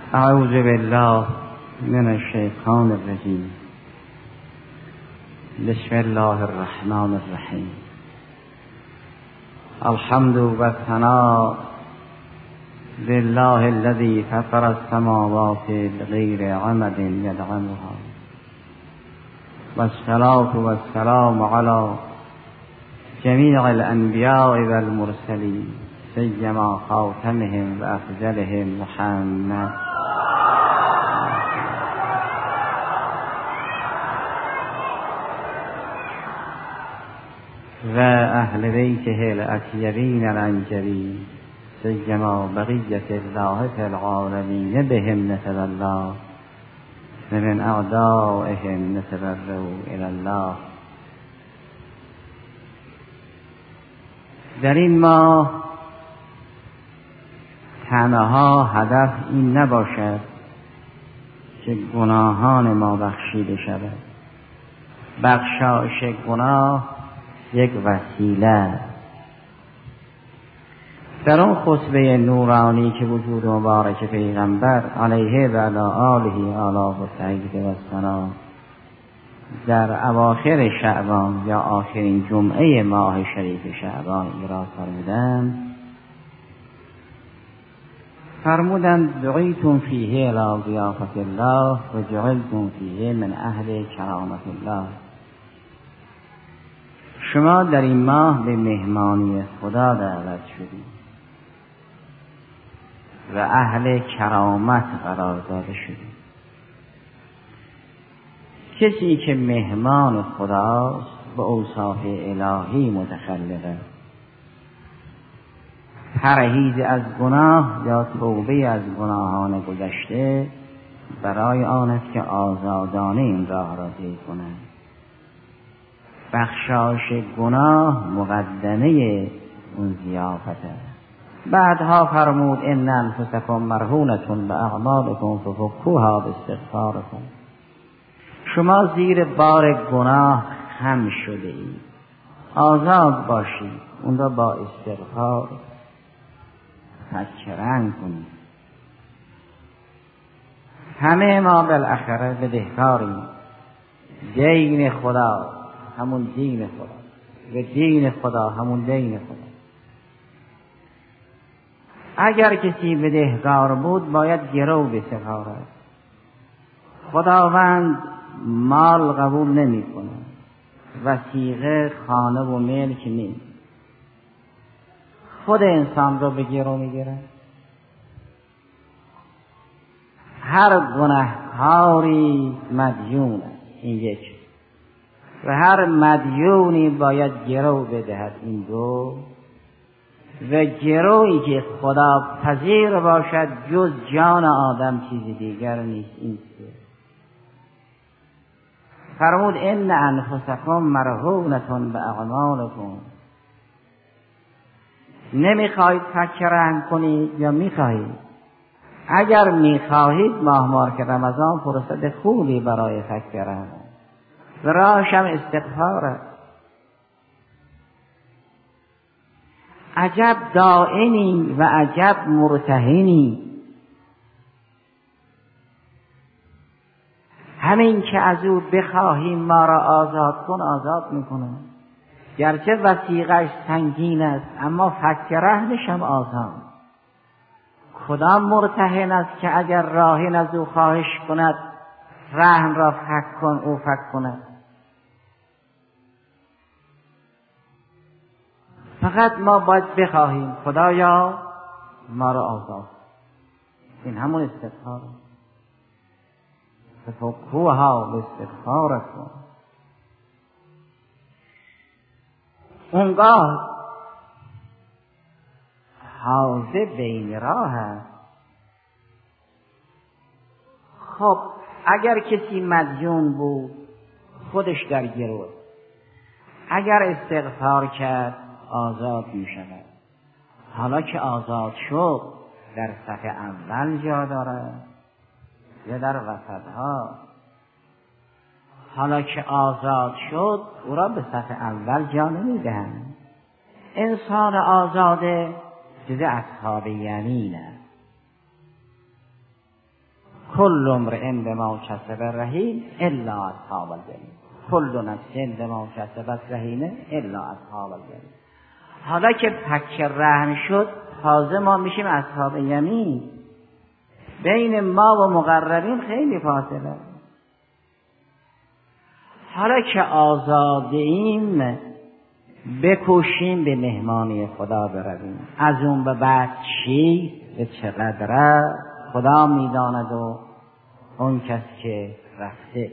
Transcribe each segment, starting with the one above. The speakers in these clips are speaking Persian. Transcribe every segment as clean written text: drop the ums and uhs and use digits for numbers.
اعوذ بالله من الشیطان الرجیم. بسم الله الرحمن الرحیم. الحمد والثناء لله الذي فطر السماوات بغير عمد يدعمها، والصلاة والسلام على جميع الأنبياء والمرسلين، سيما خاتمهم وأفضلهم محمد و اهل بیته الاطیبین الانجبین، سیما بقیت الله فی العالمین بهم نسب الله و من اعدائهم نتبرؤ الی الله. در این ماه تنها هدف این نباشد که گناهان ما بخشیده شود. بخشایش گناه یک وسیله. در اون خطبه نورانی که وجود مبارک پیغمبر علیه و علی آله آلا و سعید و سنا در اواخر شعبان یا آخرین جمعه ماه شریف شعبان ایراد فرمودند دعیتم فیه الی ضیافت الله و جعلتم فیه من اهل کرامت الله. شما در این ماه به مهمانی خدا دعوت شدید و اهل کرامت قرار داده شدید. کسی که مهمان خداست به اوصاف الهی متخلقه. پرهیز از گناه یا توبه از گناهان گذشته برای آن است که آزادانه این راه را طی کند. بخشایش گناه مقدمه اون ضیافته. بعدها فرمود ان انفسکم مرهونة باعمالکم ففکوها باستغفارکم. شما زیر بار گناه خم شده اید، آزاد باشید، اون را با استغفار فکرن کنید. همه ما بالاخره بدهکاریم. دین خدا همون دین خدا و دین خدا همون دین خدا. اگر کسی بدهکار بود باید گرو بسپارد. خداوند مال قبول نمی کند، وثیقه خانه و ملک نیست. خود انسان را به گرو می گیرد. هر گناهکاری مدیون است، این یک، و هر مدیونی باید گرو بدهد، این دو، و گرویی که خدا پذیر باشد جز جان آدم چیز دیگر نیست، این سه. فرمود ان انفسکم مرهونة باعمالکم. نمیخواهید فکرن کنید یا میخواهید؟ اگر میخواهید ماه مبارک رمضان فرصت خوبی برای فکرن و راهش هم استغفار است. عجب دائمی و عجب مرتهنی. همین که از او بخواهیم ما را آزاد کن آزاد میکنه. گرچه وثیقش سنگین است اما فک رهنش هم آسان. کدام مرتهن است که اگر راهین از او خواهش کند رهن را فک کن او فک کند؟ فقط ما باید بخواهیم خدایا ما را آزاد. این همون استغفار. ففکوها باستغفارکم. اونگاه حاضر بین راه است. خب اگر کسی مدیون بود خودش در گروه، اگر استغفار کرد آزاد می شود. حالا که آزاد شد در صف اول جا دارد یا در وسطها؟ حالا که آزاد شد او را به صف اول جا نمی دهند. انسان آزاده جز اصحاب یمین است. کل امرئ بما کسب رهین الا اصحاب الجحیم، کل نفس بما کسبت رهینه الا اصحاب الجحیم. حالا که فک رحم شد تازه ما میشیم اصحاب یمین. بین ما و مقربین خیلی فاصله. حالا که آزاده ایم بکوشیم به مهمانی خدا برویم. از اون به بعد چی به چقدره خدا میداند و اون کس که رفته.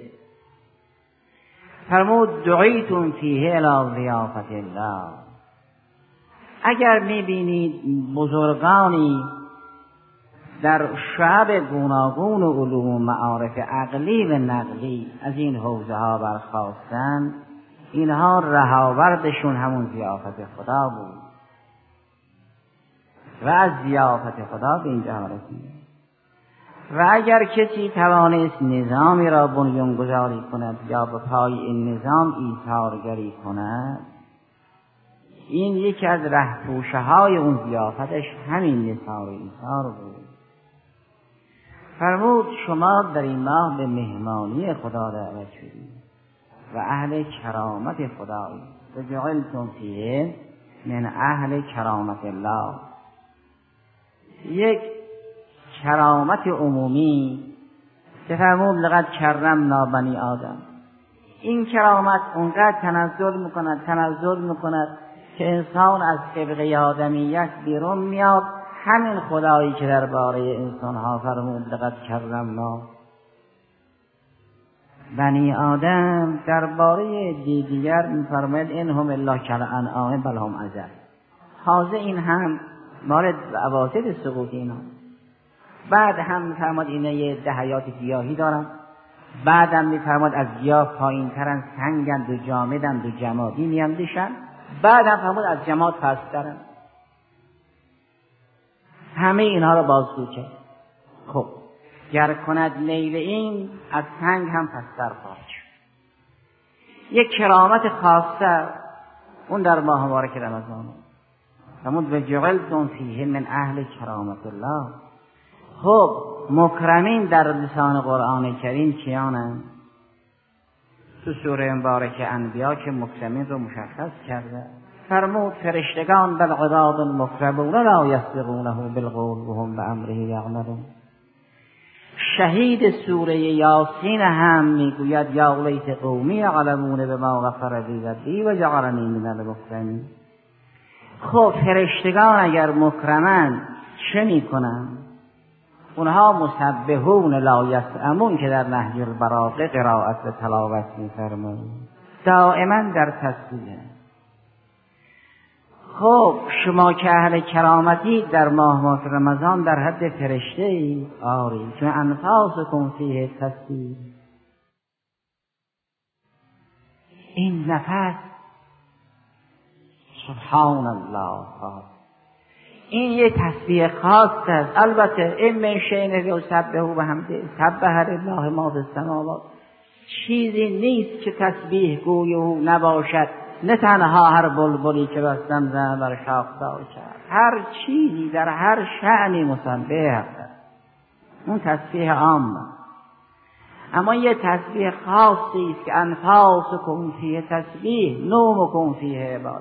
فرمود دعیتم فیه الی ضیافت الله. اگر میبینید بزرگانی در شعب گوناگون و علوم و معارف عقلی و نقلی از این حوزه ها برخاستند، اینها رهاوردشون همون ضیافت خدا بود و از ضیافت خدا به اینجا رسید. و اگر کسی توانست نظامی را بنیانگذاری کند یا به پای این نظام ایثارگری کند، این یکی از رهپوشه های اون ضیافتش همین نثار و ایثار بود. فرمود شما در این ماه به مهمانی خدا دعوت شدید و اهل کرامت خدایی و جعلتم فیه من اهل کرامت الله. یک کرامت عمومی که فرمود لقد کرمنا بنی آدم. این کرامت اونقدر تنزل میکند که انسان از طبقه آدمیت بیرون میاد. همین خدایی که درباره انسان ها فرمود لقد کرمنا بنی آدم، درباره دیگر میفرماید انهم الا کالانعام بل هم اضل. تازه این هم مورد اواسط سقوط اینا. بعد هم میفرماید اینا یه ده حیات گیاهی دارن، بعد هم میفرماید از گیاه پایین ترن، سنگند و جامدند و جمادی میاندیشن، بعد هم فرمود از جماد پسترن. همه اینها رو بازگو کرد. خب گر کند میل این از سنگ هم پستر خواهد شد. یک کرامت خاصه اون در ماه مبارک رمضان. فرمود و جعلتم فیه من اهل کرامت الله. خب مکرمین در لسان قرآن کریم کیانند؟ تو سوره مبارکه انبیا که مکرمین رو مشخص کرده. فرمود فرشتگان بل عباد مکرمون لا یسبقونه بالقول وهم بامره یعملون. شهید سوره یاسین هم میگوید یا لیت قومی یعلمون بما غفر لی ربی و جعلنی من المکرمین. خب فرشتگان اگر مکرمن چه میکنن؟ اونها مسبحون لا یسأمون که در نهج البلاغه قرائت و تلاوت می‌فرمایند، دائما در تسبیح. خب شما که اهل کرامتی در ماه رمضان در حد فرشته ای؟ آری، چون انفاسکم فیه تسبیح. این نفس سبحان الله، این یه تسبیح خاص است. البته این من شیء یسبح بحمده سبح لله ما فی السماوات، چیزی نیست که تسبیح گوی او نباشد، نه تنها هر بلبلی که بستم زن بر شاخدار کرد، هر چیزی در هر شأنی مسبح است. اون تسبیح عام است. اما یه تسبیح خاصی است که انفاسکم فیه تسبیح نومکم فیه عبادت.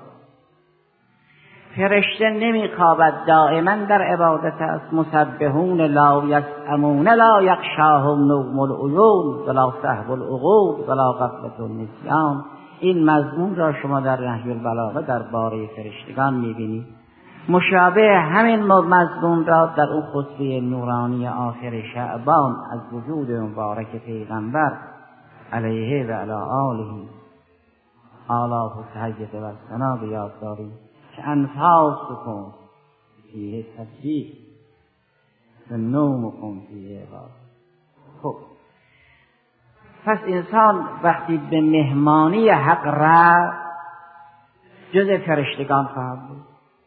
فرشته نمیخوابد، دائما در عبادت است. مسبحون لا یسأمون لا یغشاهم نوم العیون ولا سهو العقول ولا غفلة النسیان. این مضمون را شما در نهج البلاغه درباره فرشتگان میبینید. مشابه همین مضمون را در اون خطبه نورانی آخر شعبان از وجود مبارک پیغمبر علیه و علی آله آلاف و تهیت و سنا بیاد دارید که انفاسکم فیه تسبیح و نومکم فیه عبادت. خب پس انسان وقتی به مهمانی حق را جز فرشتگان خواهد بود،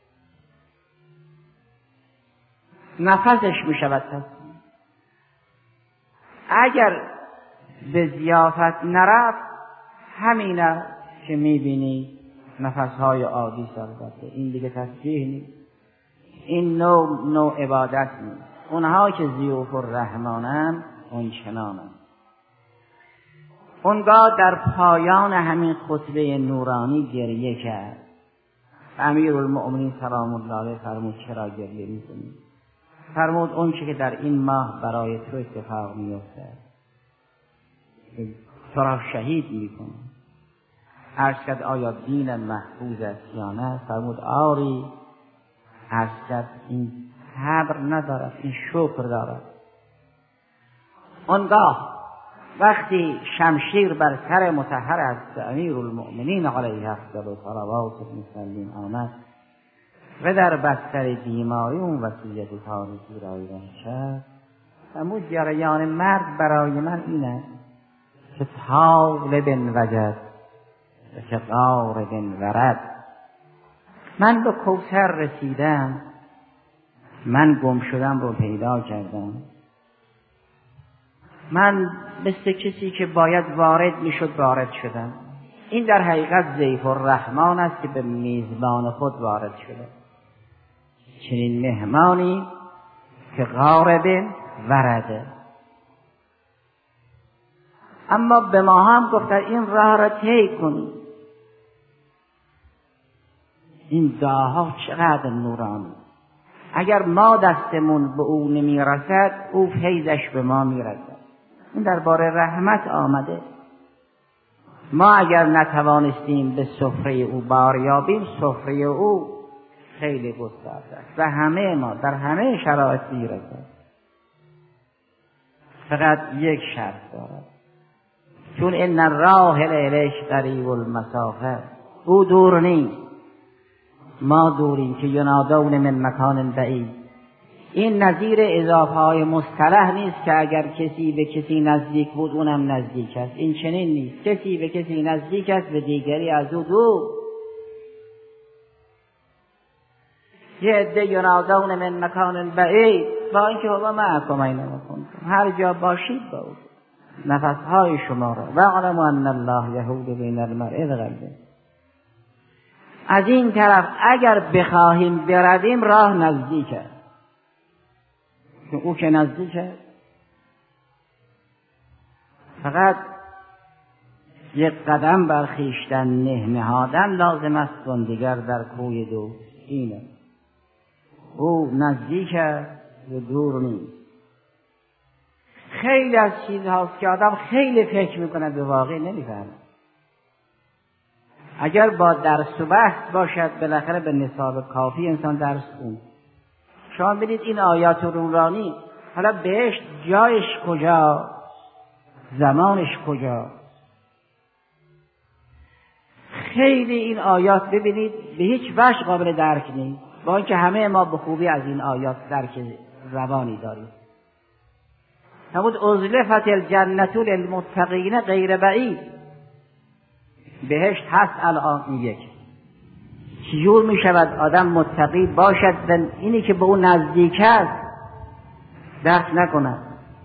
نفسش می شود تسبیح. اگر به ضیافت نرفت، همینه که می بینی نفسهای عادی سربسته، این دیگه تسبیح نیست، این نوع عبادت نیست. اونها که ضیوف الرحمانن اون چنانم. اونگاه در پایان همین خطبه نورانی گریه کرد. امیرالمؤمنین سلام الله علیه فرمود چرا گریه می‌کنی؟ فرمود اون چه که در این ماه برای تو اتفاق میفته تو را شهید میکنه. عرض کرد آیا دین محفوظ است یا نه؟ فرمود آری. عرض کرد این صبر ندارد، این شکر دارد. آنگاه وقتی شمشیر بر سر مطهر از امیرالمؤمنین علیه افضل الصلوات والسلام آمد و در بستر بیماری اون وصیت تاریخی را ایران شد، فرمود جریان مرگ برای من اینه که طالب وجد و که غارب ورد. من به کوثر رسیدم، من گم شدم رو پیدا کردم، من مثل کسی که باید وارد میشد وارد شدم. این در حقیقت ضیف الرحمن است که به میزبان خود وارد شده، چنین مهمانی که غارب ورده. اما به ما هم گفتن این راه را طی کنید. این دعاها چقدر نورانی. اگر ما دستمون به او نمیرسد، او فیضش به ما میرسد. این درباره رحمت آمده. ما اگر نتوانستیم به سفره او باریابیم، سفره او خیلی گسترده است و همه ما در همه شرایط میرسد. فقط یک شرط دارد، چون ان الراحل الیک قریب المسافه، او دور نیست، ما دوریم که ینادون من مکان بعید. این نظیر اضافه های مصطلح نیست که اگر کسی به کسی نزدیک بود اونم نزدیک است. این چنین نیست. کسی به کسی نزدیک است به دیگری از او دور. یه عده ینادون من مکان بعید، با اینکه بابا معکم اینما کنتم، هر جا باشید با او نفسهای شما را و اعلموا ان الله یحول بین المرء و قلبه. از این طرف اگر بخواهیم برویم راه نزدیک است، او که نزدیک است. فقط یک قدم بر خویشتن نهادن لازم است، و دیگر در کوی دو. اینه او نزدیک است و دور نیست. خیلی از چیزهاست که آدم خیلی فکر میکنه به واقع نمیفهمه. اگر با درس و بحث باشد بالاخره به نصاب کافی انسان درس خوند. شما ببینید این آیات نورانی، حالا بهشت جایش کجا، زمانش کجا، خیلی این آیات ببینید به هیچ وجه قابل درک نیست، با اینکه همه ما به خوبی از این آیات درک روانی داریم. فرمود ازلفت الجنة للمتقین غیر بعید. بهشت هست الان. این یک چجور می شود آدم متقی باشد و اینی که به اون نزدیک است درک نکند؟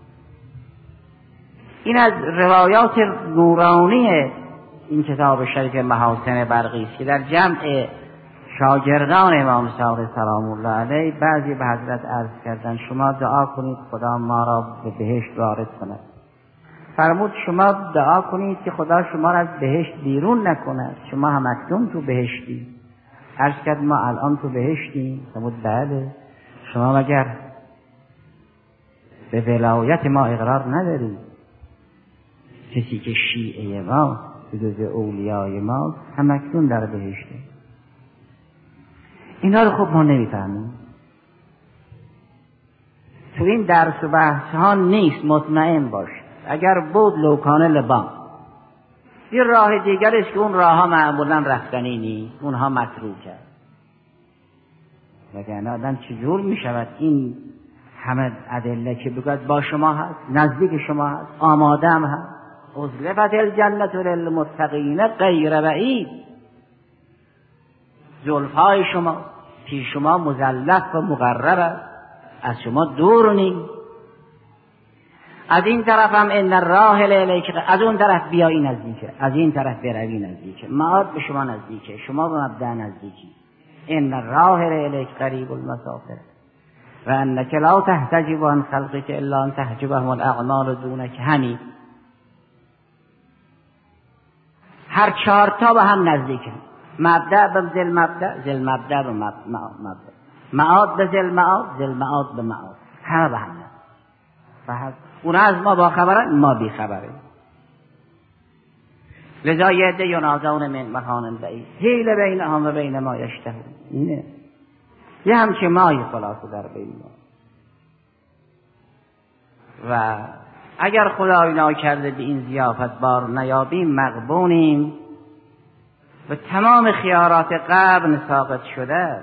این از روایات نورانی این کتاب شریف محاسن برقی است که در جمع شاگردان امام صادق سلام الله علیه بعضی به حضرت عرض کردند شما دعا کنید خدا ما را به بهشت وارد کند. فرمود شما دعا کنید که خدا شما را از بهشت بیرون نکند، شما هم اکنون تو بهشتی. عرض کرد ما الان تو بهشتیم؟ فرمود بله. شما مگر به ولایت ما اقرار ندارید؟ کسی که شیعه ما جز اولیای ما هم اکنون در بهشته. اینا رو خب ما نمیفهمیم. تو این درس و بحث ها نیست، مطمئن باش. اگر بود لوکانه لبان. یه راه دیگر است که اون راه ها معمولا رفتنی نیست، اونها متروکه. وگرنه آدم چجور می شود این همه ادله که بگوید با شما هست، نزدیک شما هست، آماده هم هست. ازلفت الجنة للمتقین غیر بعید. زلفهای شما پیش شما مزلف و مقرب است، از شما دور نیست. از این طرف هم ان الراحل الیک، از اون طرف بیایی نزدیکه، از این طرف بروی نزدیکه، معاد به شما نزدیکه، شما به مبدا نزدیکی. ان الراحل الیک قریب المسافر. و انک لا تحتجب عن خلقک الا ان تحجبهم الاعمال دونک. همین هر چهارتا به هم نزدیکن. مبدأ به ذل مبدأ، ذل مبدأ به مبدأ، معاد به ذل معاد، ذل معاد به معاد، همه به هم نزدیکن. اون از ما با خبرن، ما بی خبره. لذا یه عده ینادون من مکان بعید حیل بینهم و بین ما یشتهون. نه یه همچه مایی خلاصه در بین ما. و اگر خدای ناکرده به این ضیافت بار نیابیم مغبونیم و تمام خیارات قبل ساقط شده.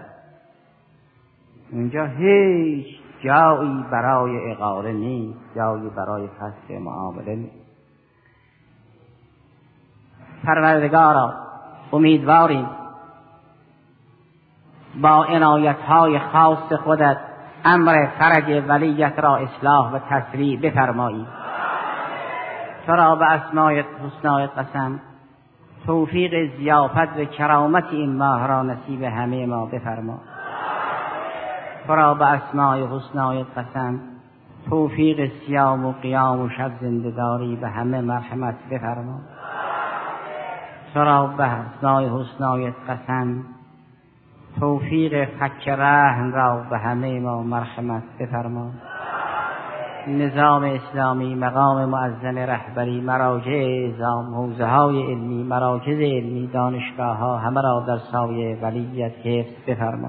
اینجا هیچ جایی برای اغاره نیست، جایی برای فصل معامله نیست. پروردگارا امیدواریم با عنایت‌های خاص خودت امر فرج ولیت را اصلاح و تسریع بفرمایی. تو را به اسماء الحسنی قسم توفیق ضیافت و کرامت این ماه را نصیب همه ما بفرما. تو را به اسماء الحسنی قسم توفیق صیام و قیام و شب زنده‌داری به همه مرحمت بفرما. تو را به اسماء الحسنی قسم توفیق فک رحم را به همه ما مرحمت بفرما. نظام اسلامی، مقام معظم رهبری، مراجع اعظام، حوزه‌های علمی، مراکز علمی، دانشگاه‌ها همه را در سایه ولیت حفظ بفرما.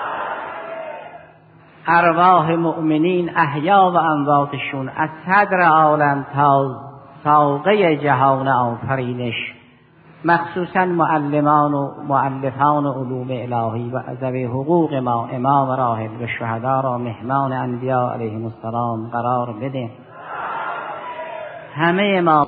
ارواح مؤمنین احیا و امواتشون از صدر عالم تا ساقه جهان آفرینش، مخصوصا معلمان و مؤلفان علوم الهی و ذوی حقوق ما امام راحل و شهدا را مهمان انبیاء علیهم السلام قرار بده. همه ما